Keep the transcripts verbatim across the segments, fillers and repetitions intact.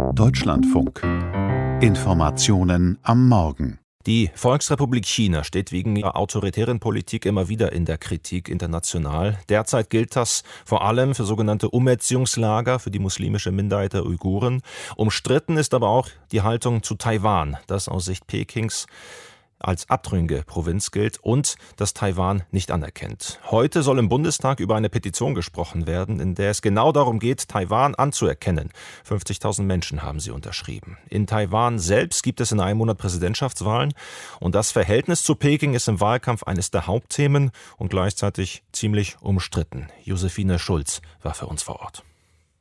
Deutschlandfunk. Informationen am Morgen. Die Volksrepublik China steht wegen ihrer autoritären Politik immer wieder in der Kritik international. Derzeit gilt das vor allem für sogenannte Umerziehungslager für die muslimische Minderheit der Uiguren. Umstritten ist aber auch die Haltung zu Taiwan, das aus Sicht Pekings als abtrünnige Provinz gilt und das Taiwan nicht anerkennt. Heute soll im Bundestag über eine Petition gesprochen werden, in der es genau darum geht, Taiwan anzuerkennen. fünfzigtausend Menschen haben sie unterschrieben. In Taiwan selbst gibt es in einem Monat Präsidentschaftswahlen und das Verhältnis zu Peking ist im Wahlkampf eines der Hauptthemen und gleichzeitig ziemlich umstritten. Josephine Schulz war für uns vor Ort.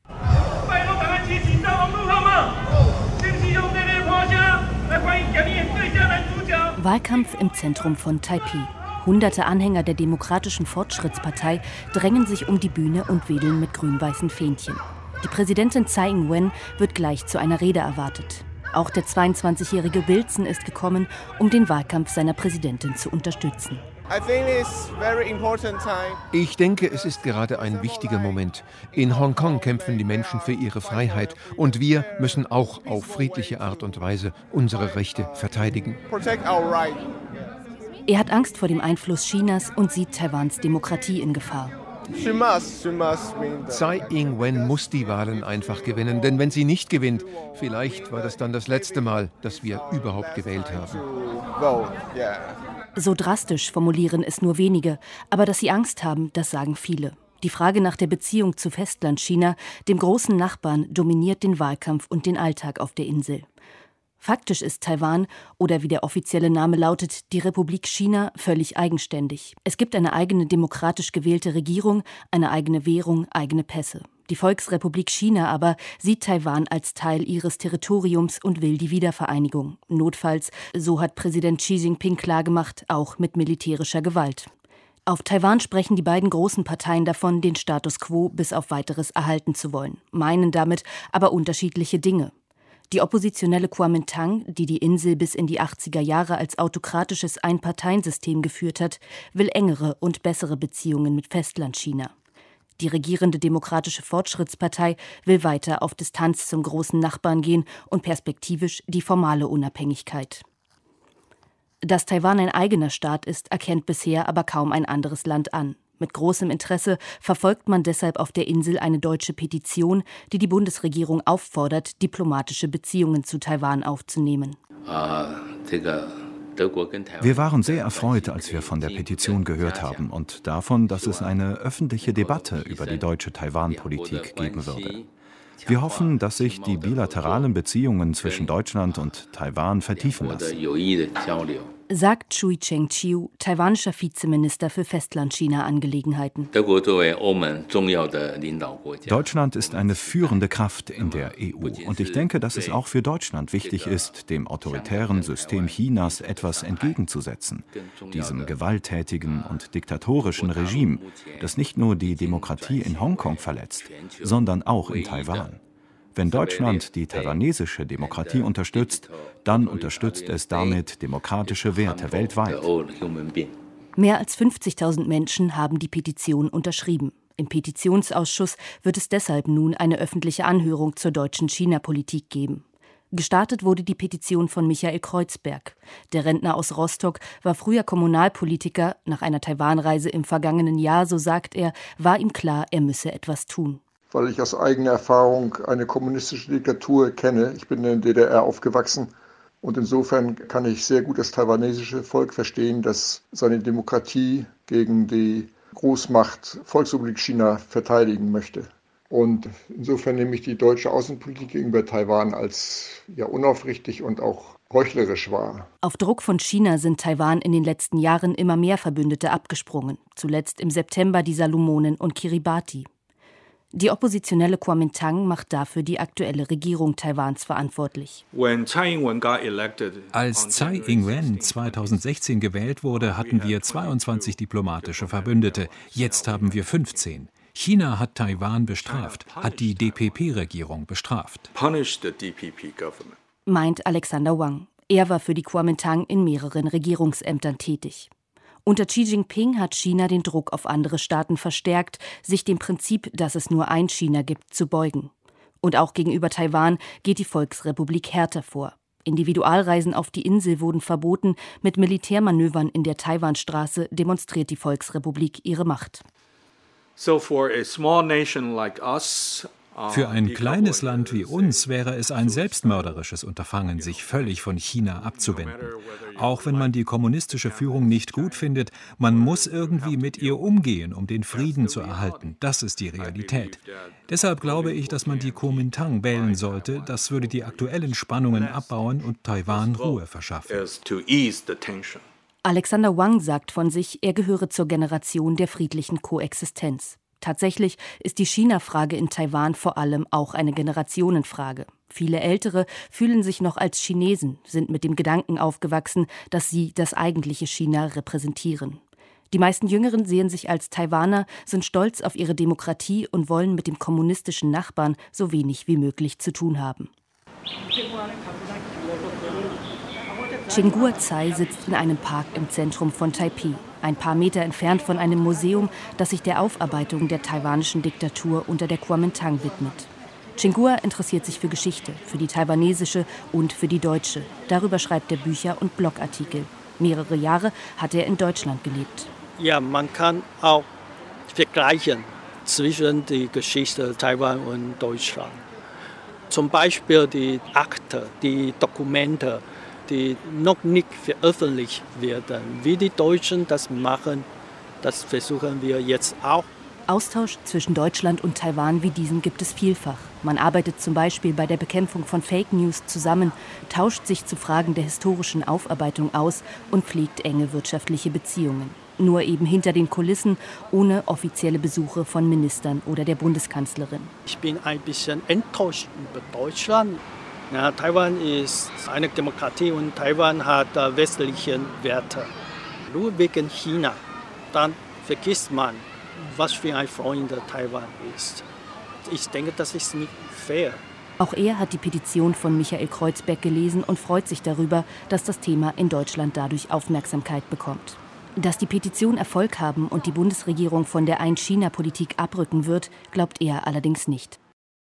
Wahlkampf im Zentrum von Taipeh. Hunderte Anhänger der Demokratischen Fortschrittspartei drängen sich um die Bühne und wedeln mit grün-weißen Fähnchen. Die Präsidentin Tsai Ing-wen wird gleich zu einer Rede erwartet. Auch der zweiundzwanzigjährige Wilson ist gekommen, um den Wahlkampf seiner Präsidentin zu unterstützen. Ich denke, es ist gerade ein wichtiger Moment. In Hongkong kämpfen die Menschen für ihre Freiheit und wir müssen auch auf friedliche Art und Weise unsere Rechte verteidigen. Er hat Angst vor dem Einfluss Chinas und sieht Taiwans Demokratie in Gefahr. Tsai Ing-wen muss die Wahlen einfach gewinnen, denn wenn sie nicht gewinnt, vielleicht war das dann das letzte Mal, dass wir überhaupt gewählt haben. So drastisch formulieren es nur wenige, aber dass sie Angst haben, das sagen viele. Die Frage nach der Beziehung zu Festlandchina, dem großen Nachbarn, dominiert den Wahlkampf und den Alltag auf der Insel. Faktisch ist Taiwan, oder wie der offizielle Name lautet, die Republik China, völlig eigenständig. Es gibt eine eigene demokratisch gewählte Regierung, eine eigene Währung, eigene Pässe. Die Volksrepublik China aber sieht Taiwan als Teil ihres Territoriums und will die Wiedervereinigung. Notfalls, so hat Präsident Xi Jinping klargemacht, auch mit militärischer Gewalt. Auf Taiwan sprechen die beiden großen Parteien davon, den Status quo bis auf Weiteres erhalten zu wollen, meinen damit aber unterschiedliche Dinge. Die oppositionelle Kuomintang, die die Insel bis in die achtziger Jahre als autokratisches Einparteiensystem geführt hat, will engere und bessere Beziehungen mit Festlandchina. Die regierende Demokratische Fortschrittspartei will weiter auf Distanz zum großen Nachbarn gehen und perspektivisch die formale Unabhängigkeit. Dass Taiwan ein eigener Staat ist, erkennt bisher aber kaum ein anderes Land an. Mit großem Interesse verfolgt man deshalb auf der Insel eine deutsche Petition, die die Bundesregierung auffordert, diplomatische Beziehungen zu Taiwan aufzunehmen. Wir waren sehr erfreut, als wir von der Petition gehört haben und davon, dass es eine öffentliche Debatte über die deutsche Taiwan-Politik geben würde. Wir hoffen, dass sich die bilateralen Beziehungen zwischen Deutschland und Taiwan vertiefen lassen. Sagt Chui Cheng-chiu, taiwanischer Vizeminister für Festlandchina-Angelegenheiten. Deutschland ist eine führende Kraft in der E U und ich denke, dass es auch für Deutschland wichtig ist, dem autoritären System Chinas etwas entgegenzusetzen, diesem gewalttätigen und diktatorischen Regime, das nicht nur die Demokratie in Hongkong verletzt, sondern auch in Taiwan. Wenn Deutschland die taiwanesische Demokratie unterstützt, dann unterstützt es damit demokratische Werte weltweit. Mehr als fünfzigtausend Menschen haben die Petition unterschrieben. Im Petitionsausschuss wird es deshalb nun eine öffentliche Anhörung zur deutschen China-Politik geben. Gestartet wurde die Petition von Michael Kreuzberg. Der Rentner aus Rostock war früher Kommunalpolitiker. Nach einer Taiwan-Reise im vergangenen Jahr, so sagt er, war ihm klar, er müsse etwas tun. Weil ich aus eigener Erfahrung eine kommunistische Diktatur kenne. Ich bin in der D D R aufgewachsen und insofern kann ich sehr gut das taiwanesische Volk verstehen, das seine Demokratie gegen die Großmacht Volksrepublik China verteidigen möchte. Und insofern nehme ich die deutsche Außenpolitik gegenüber Taiwan als ja, unaufrichtig und auch heuchlerisch wahr. Auf Druck von China sind Taiwan in den letzten Jahren immer mehr Verbündete abgesprungen. Zuletzt im September die Salomonen und Kiribati. Die oppositionelle Kuomintang macht dafür die aktuelle Regierung Taiwans verantwortlich. Als Tsai Ing-wen zweitausendsechzehn gewählt wurde, hatten wir zweiundzwanzig diplomatische Verbündete. Jetzt haben wir fünfzehn. China hat Taiwan bestraft, hat die D P P-Regierung bestraft. Meint Alexander Wang. Er war für die Kuomintang in mehreren Regierungsämtern tätig. Unter Xi Jinping hat China den Druck auf andere Staaten verstärkt, sich dem Prinzip, dass es nur ein China gibt, zu beugen. Und auch gegenüber Taiwan geht die Volksrepublik härter vor. Individualreisen auf die Insel wurden verboten. Mit Militärmanövern in der Taiwanstraße demonstriert die Volksrepublik ihre Macht. So for a small nation like us, Für ein kleines Land wie uns wäre es ein selbstmörderisches Unterfangen, sich völlig von China abzuwenden. Auch wenn man die kommunistische Führung nicht gut findet, man muss irgendwie mit ihr umgehen, um den Frieden zu erhalten. Das ist die Realität. Deshalb glaube ich, dass man die Kuomintang wählen sollte. Das würde die aktuellen Spannungen abbauen und Taiwan Ruhe verschaffen. Alexander Wang sagt von sich, er gehöre zur Generation der friedlichen Koexistenz. Tatsächlich ist die China-Frage in Taiwan vor allem auch eine Generationenfrage. Viele Ältere fühlen sich noch als Chinesen, sind mit dem Gedanken aufgewachsen, dass sie das eigentliche China repräsentieren. Die meisten Jüngeren sehen sich als Taiwaner, sind stolz auf ihre Demokratie und wollen mit dem kommunistischen Nachbarn so wenig wie möglich zu tun haben. Chingguo Tsai sitzt in einem Park im Zentrum von Taipeh, ein paar Meter entfernt von einem Museum, das sich der Aufarbeitung der taiwanischen Diktatur unter der Kuomintang widmet. Chingguo interessiert sich für Geschichte, für die taiwanesische und für die deutsche. Darüber schreibt er Bücher und Blogartikel. Mehrere Jahre hat er in Deutschland gelebt. Ja, man kann auch vergleichen zwischen der Geschichte Taiwan und Deutschland. Zum Beispiel die Akte, die Dokumente, die noch nicht veröffentlicht werden. Wie die Deutschen das machen, das versuchen wir jetzt auch. Austausch zwischen Deutschland und Taiwan wie diesen gibt es vielfach. Man arbeitet zum Beispiel bei der Bekämpfung von Fake News zusammen, tauscht sich zu Fragen der historischen Aufarbeitung aus und pflegt enge wirtschaftliche Beziehungen. Nur eben hinter den Kulissen, ohne offizielle Besuche von Ministern oder der Bundeskanzlerin. Ich bin ein bisschen enttäuscht über Deutschland. Ja, Taiwan ist eine Demokratie und Taiwan hat äh, westliche Werte. Nur wegen China, dann vergisst man, was für ein Freund Taiwan ist. Ich denke, das ist nicht fair. Auch er hat die Petition von Michael Kreuzberg gelesen und freut sich darüber, dass das Thema in Deutschland dadurch Aufmerksamkeit bekommt. Dass die Petition Erfolg haben und die Bundesregierung von der Ein-China-Politik abrücken wird, glaubt er allerdings nicht.